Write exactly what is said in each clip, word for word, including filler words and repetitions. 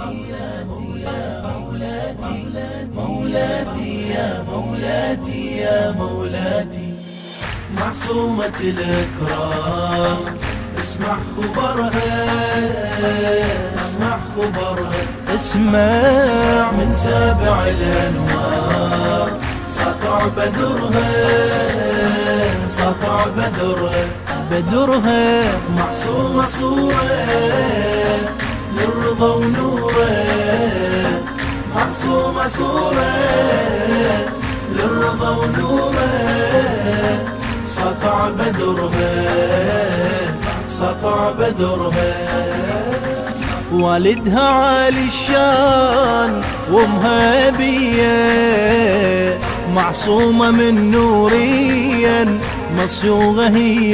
مولاتي يا مولاتي يا مولاتي، معصومة الإكرام اسمع خبرها، اسمع خبرها، اسمع من سابع الأنوار سطع بدرها، سطع بدرها، بدرها معصومة صورة للرضا ونوره، معصومة صورة للرضا ونوره، سطع بدرها، سطع بدرها. والدها عالي الشان وامها أبية، معصومة من نوريا مصيوغة هي،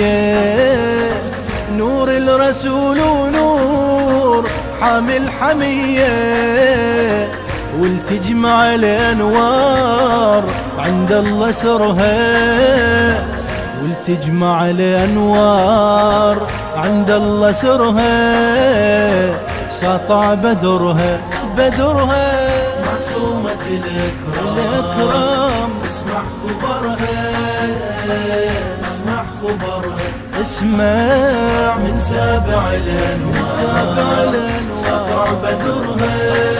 نور الرسول ونور حامل حمية، والتجمع الأنوار عند الله سرها، والتجمع الأنوار عند الله سرها، سطع بدرها بدرها معصومة الإكرام اسمع خبرها، اسمع خبرها، اسمع من سابع الأنوار سطع بدرها،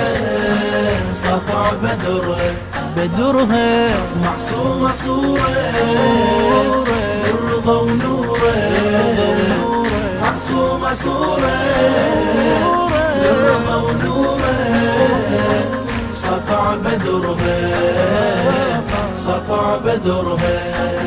سطع بدرها، بدرها معصومة صورة للرضا ونوره، معصومة صورة للرضا ونوره، سطع بدرها، سطع بدرها.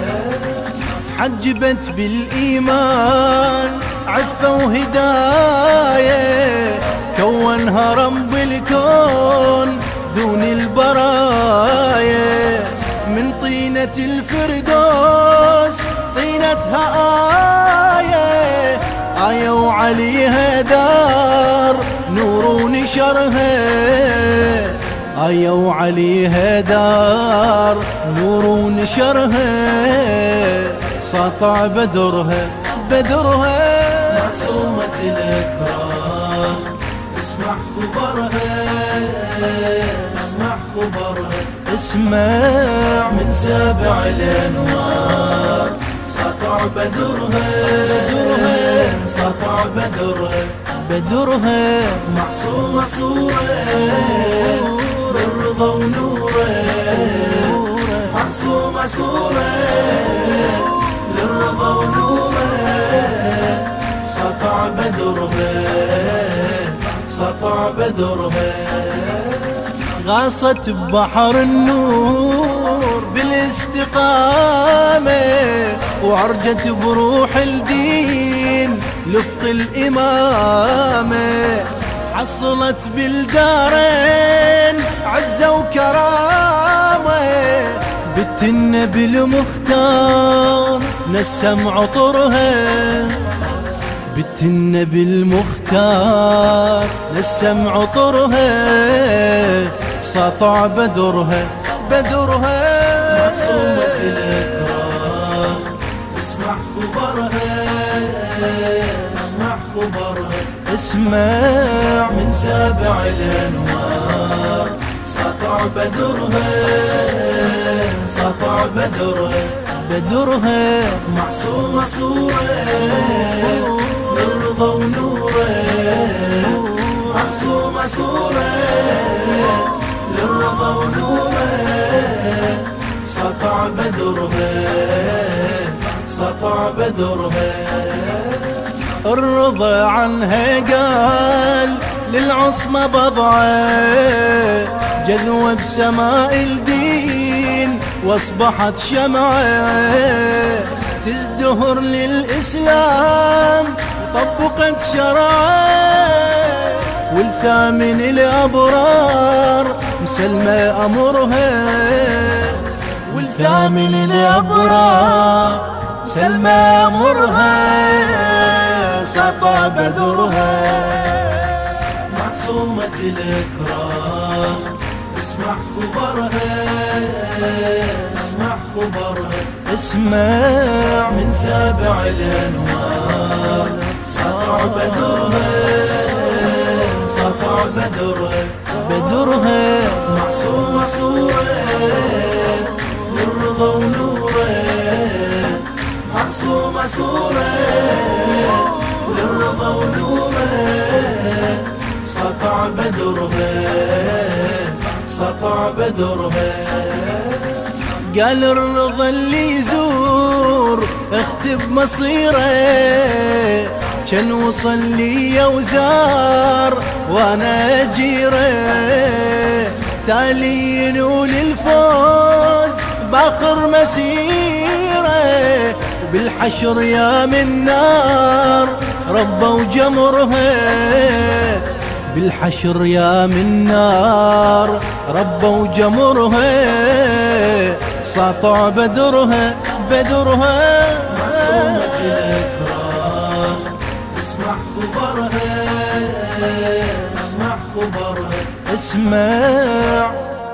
تحجبت بالإيمان عفة وهداية، كونها رب الكون دون البرايا، من طينة الفردوس طينتها آية، آية وعليها دار نور ونشرها، آية وعليها دار نور ونشرها، سطع بدرها بدرها معصومة الإكرام اسمع خبرها، اسمع خبرها، اسمع من سابع الأنوار سطع بدرها، سطع بدرها، بدرها معصومة صورة بالرضا ونوره، معصومة صورة للرضا ونوره، سطع بدرها، سطع بدرها. غاصت ببحر النور بالاستقامة، وعرجت بروح الدين لفق الإمامة، حصلت بالدارين عزة وكرامة، بنت النبي المختار نسم عطرها، بنت النبي المختار نسم عطرها، سطع بدرها بدرها معصومة الإكرام اسمع خبرها، اسمع خبرها، اسمع من سابع الأنوار سطع بدرها، سطع بدرها، بدرها معصومة صورة للرضا ونوره، معصومة صورة للرضا ونوره، سطع بدرها، سطع بدرها. الرضا عنها قال للعصمة بضعة، جذوة بسماء الدين واصبحت شمعة، تزدهر للإسلام وطبقت شرعه، والثامن الأبرار مسلمة أمرها، والثامن الأبرار مسلمة أمرها، سطع بدرها معصومة الإكرام اسمع خبرها، اسمع خبرها، اسمع من سابع الأنوار سطع بدرها، سطع بدرها. بدرها بدرها معصومة صورة للرضا ونوره معصومة صورة للرضا ونوره سطع بدرها سطع بدرها قال الرضا اللي يزور اختب مصيره كان وصل لي وزار وانا اجيره تالي ينول الفوز باخر مسيره بالحشر يا من نار ربه وجمرها بالحشر يا من نار ربه وجمرها سطع بدرها بدرها معصومة الإكرام اسمع خبرها اسمع خبرها اسمع.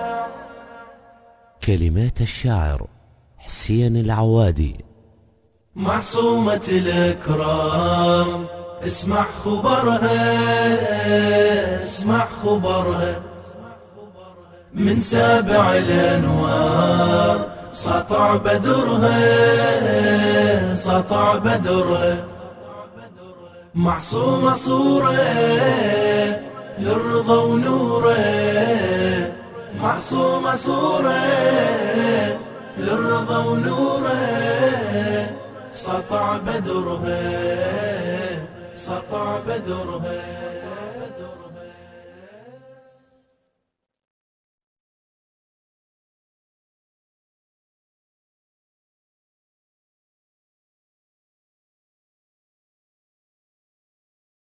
كلمات الشاعر حسين العوادي. معصومة الإكرام اسمع خبرها اسمع خبرها من سابع الأنوار سطع بدرها سطع بدرها معصومة صورة للرضا ونوره معصومة صورة للرضا ونوره سطع بدرها سطع بدرها